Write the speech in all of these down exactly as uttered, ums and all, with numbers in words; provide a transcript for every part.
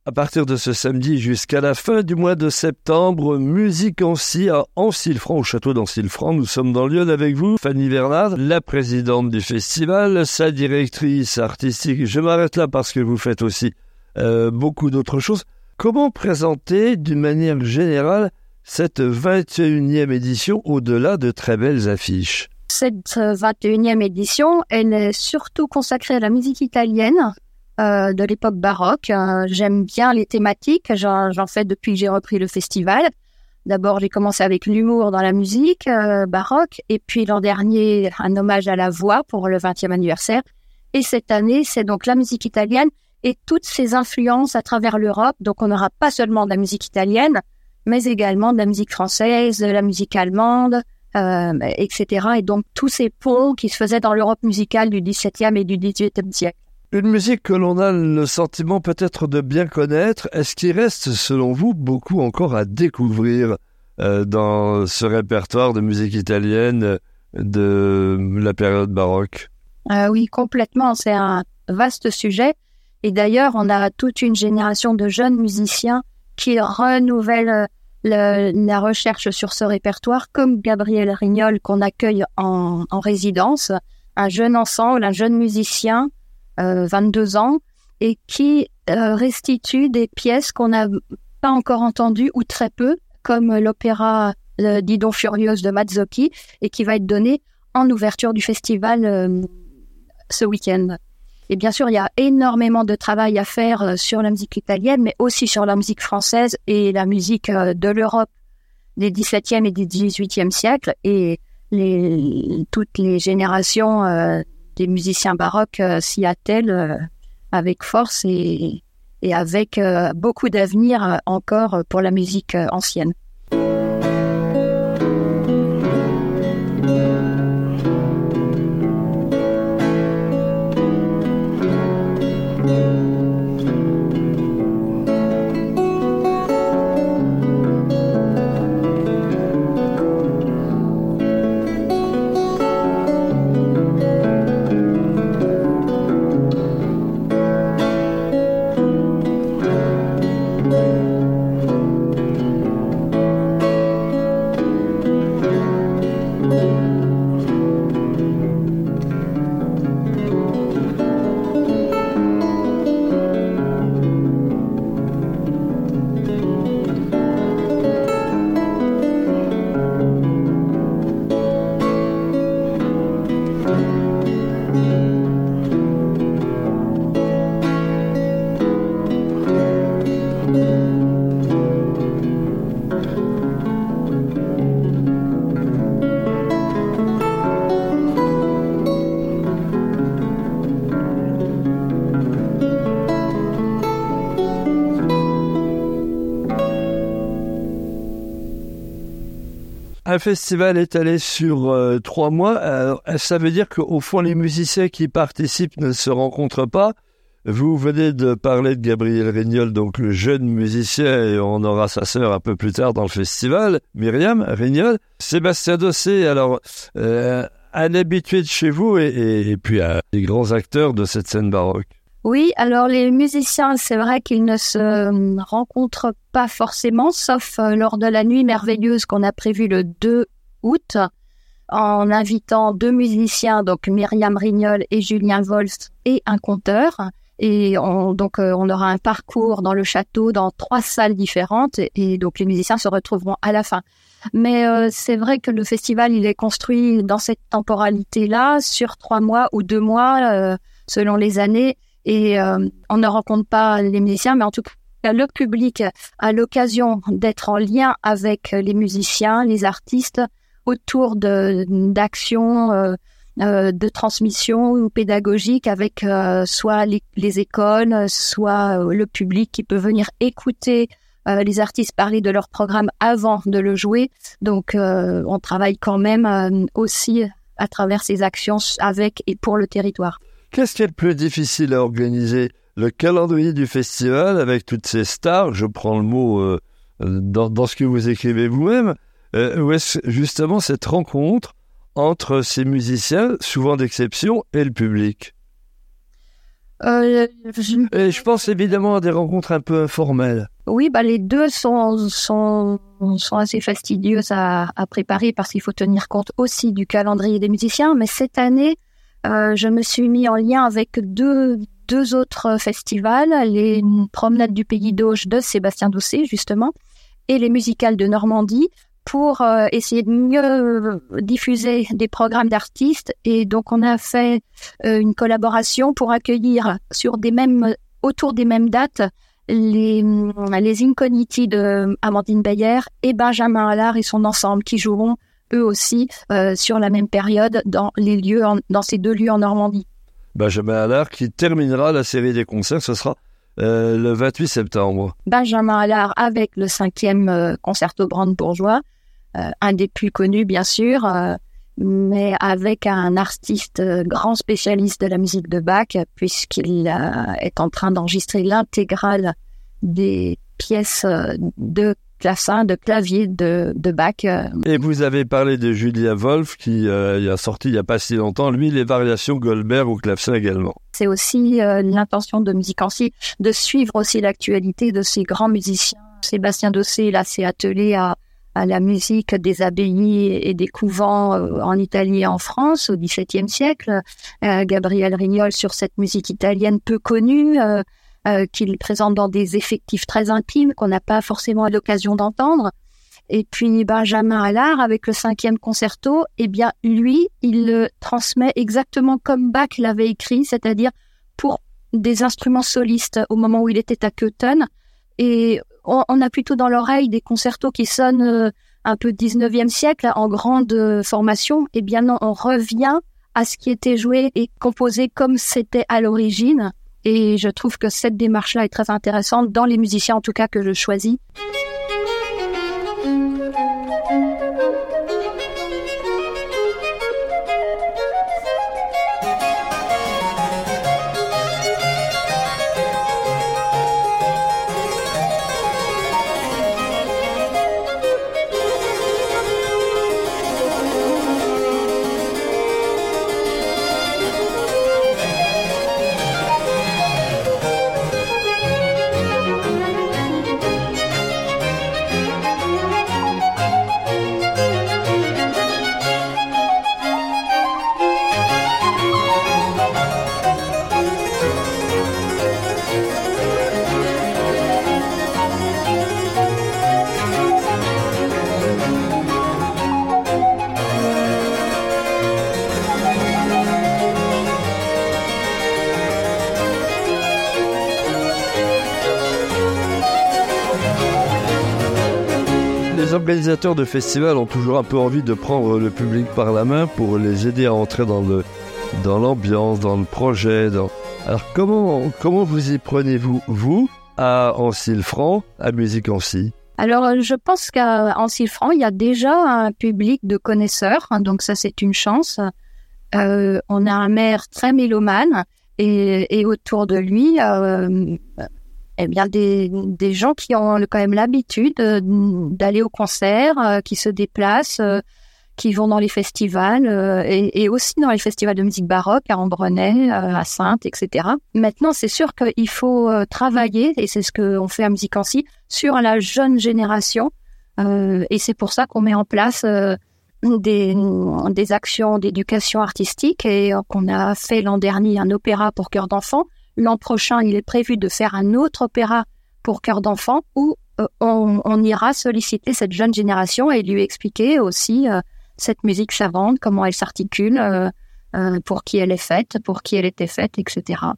À partir de ce samedi jusqu'à la fin du mois de septembre, Musique Ancy à Ancilfranc, au château d'Ancilfranc. Nous sommes dans Lyon avec vous, Fanny Bernard, la présidente du festival, sa directrice artistique. Je m'arrête là parce que vous faites aussi euh, beaucoup d'autres choses. Comment présenter d'une manière générale cette vingt et unième édition au-delà de très belles affiches? Cette vingt et unième édition, elle est surtout consacrée à la musique italienne. Euh, de l'époque baroque. Euh, j'aime bien les thématiques, j'en, j'en fais depuis que j'ai repris le festival. D'abord, j'ai commencé avec l'humour dans la musique euh, baroque, et puis l'an dernier, un hommage à la voix pour le vingtième anniversaire. Et cette année, c'est donc la musique italienne et toutes ses influences à travers l'Europe. Donc, on n'aura pas seulement de la musique italienne, mais également de la musique française, de la musique allemande, euh, et cetera. Et donc, tous ces ponts qui se faisaient dans l'Europe musicale du dix-septième et du dix-huitième siècle. Une musique que l'on a le sentiment peut-être de bien connaître, est-ce qu'il reste, selon vous, beaucoup encore à découvrir euh, dans ce répertoire de musique italienne de la période baroque? euh, Oui, complètement. C'est un vaste sujet. Et d'ailleurs, on a toute une génération de jeunes musiciens qui renouvellent le, la recherche sur ce répertoire, comme Gabriel Rignol, qu'on accueille en, en résidence, un jeune ensemble, un jeune musicien, Euh, vingt-deux ans, et qui euh, restitue des pièces qu'on n'a pas encore entendues ou très peu, comme l'opéra euh, Didon Furieuse de Mazzocchi, et qui va être donné en ouverture du festival euh, ce week-end. Et bien sûr, il y a énormément de travail à faire euh, sur la musique italienne, mais aussi sur la musique française et la musique euh, de l'Europe des dix-septième et des dix-huitième siècles, et les, toutes les générations euh, des musiciens baroques euh, s'y attellent euh, avec force et, et avec euh, beaucoup d'avenir euh, encore pour la musique euh, ancienne. Un festival étalé sur euh, trois mois, alors, ça veut dire qu'au fond, les musiciens qui participent ne se rencontrent pas. Vous venez de parler de Gabriel Rignol, donc le jeune musicien, et on aura sa sœur un peu plus tard dans le festival, Myriam Rignol. Sébastien Dossé, alors, euh, un habitué de chez vous et, et, et puis un des grands acteurs de cette scène baroque. Oui, alors les musiciens, c'est vrai qu'ils ne se rencontrent pas forcément, sauf lors de la nuit merveilleuse qu'on a prévue le deux août, en invitant deux musiciens, donc Myriam Rignol et Julien Wolf, et un conteur. Et on, donc euh, on aura un parcours dans le château, dans trois salles différentes, et, et donc les musiciens se retrouveront à la fin. Mais euh, c'est vrai que le festival, il est construit dans cette temporalité-là, sur trois mois ou deux mois, euh, selon les années. Et euh, on ne rencontre pas les musiciens, mais en tout cas, le public a l'occasion d'être en lien avec les musiciens, les artistes, autour de, d'actions euh, euh, de transmission ou pédagogiques avec euh, soit les, les écoles, soit euh, le public qui peut venir écouter euh, les artistes parler de leur programme avant de le jouer. Donc, euh, on travaille quand même euh, aussi à travers ces actions avec et pour le territoire. Qu'est-ce qui est le plus difficile à organiser? Le calendrier du festival avec toutes ces stars, je prends le mot euh, dans, dans ce que vous écrivez vous-même, euh, ou est-ce justement cette rencontre entre ces musiciens, souvent d'exception, et le public? Euh, je... Et je pense évidemment à des rencontres un peu informelles. Oui, bah les deux sont sont sont assez fastidieuses à, à préparer parce qu'il faut tenir compte aussi du calendrier des musiciens. Mais cette année, euh, je me suis mis en lien avec deux deux autres festivals, les Promenades du Pays d'Auge de Sébastien Doucet justement et les Musicales de Normandie, pour euh, essayer de mieux diffuser des programmes d'artistes. Et donc, on a fait euh, une collaboration pour accueillir sur des mêmes, autour des mêmes dates les, les Incogniti de Amandine Beyer et Benjamin Allard et son ensemble qui joueront eux aussi euh, sur la même période dans les lieux, en, dans ces deux lieux en Normandie. Benjamin Allard qui terminera la série des concerts, ce sera euh, le vingt-huit septembre. Benjamin Allard avec le cinquième euh, concerto brandebourgeois, euh, un des plus connus bien sûr, euh, mais avec un artiste euh, grand spécialiste de la musique de Bach, puisqu'il euh, est en train d'enregistrer l'intégrale des pièces euh, de clavecin, de clavier de, de Bach. Euh. Et vous avez parlé de Julien Wolf qui euh, a sorti il n'y a pas si longtemps, lui, les variations Goldberg au clavecin également. C'est aussi euh, l'intention de Musicancier de suivre aussi l'actualité de ces grands musiciens. Sébastien Doucet, là, s'est attelé à, à la musique des abbayes et des couvents euh, en Italie et en France au dix-septième siècle. Euh, Gabriel Rignol sur cette musique italienne peu connue, euh, euh, qu'il présente dans des effectifs très intimes qu'on n'a pas forcément l'occasion d'entendre. Et puis Benjamin Allard avec le cinquième concerto, eh bien lui, il le transmet exactement comme Bach l'avait écrit, c'est-à-dire pour des instruments solistes au moment où il était à Köthen. Et on, on a plutôt dans l'oreille des concertos qui sonnent euh, un peu dix-neuvième siècle en grande euh, formation. Eh bien non, on revient à ce qui était joué et composé comme c'était à l'origine. Et je trouve que cette démarche-là est très intéressante dans les musiciens en tout cas que je choisis. Les organisateurs de festivals ont toujours un peu envie de prendre le public par la main pour les aider à entrer dans le dans l'ambiance, dans le projet. Dans... Alors comment comment vous y prenez-vous, vous, à Ancy-le-Franc, à Musicancier? Alors, je pense qu'à Ancy-le-Franc, il y a déjà un public de connaisseurs, hein, donc ça c'est une chance. Euh, on a un maire très mélomane et, et autour de lui, euh, eh bien des, des gens qui ont quand même l'habitude d'aller au concert, euh, qui se déplacent, euh, qui vont dans les festivals euh, et, et aussi dans les festivals de musique baroque à Ambrenay, euh, à Saintes, et cetera. Maintenant, c'est sûr qu'il faut euh, travailler, et c'est ce qu'on fait à Musicancier, sur la jeune génération. Euh, et c'est pour ça qu'on met en place euh, des, des actions d'éducation artistique et euh, qu'on a fait l'an dernier un opéra pour chœur d'enfants. L'an prochain, il est prévu de faire un autre opéra pour chœur d'enfants où euh, on, on ira solliciter cette jeune génération et lui expliquer aussi euh, cette musique savante, comment elle s'articule, euh, euh, pour qui elle est faite, pour qui elle était faite, et cetera.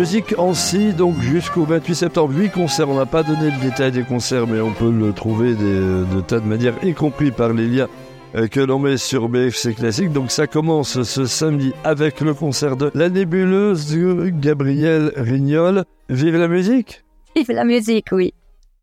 Musique Annecy, donc jusqu'au vingt-huit septembre, huit concerts. On n'a pas donné le détail des concerts, mais on peut le trouver des, de tas de manières, y compris par les liens que l'on met sur B F C Classique. Donc ça commence ce samedi avec le concert de La Nébuleuse de Gabriel Rignol. Vive la musique! Vive la musique, oui.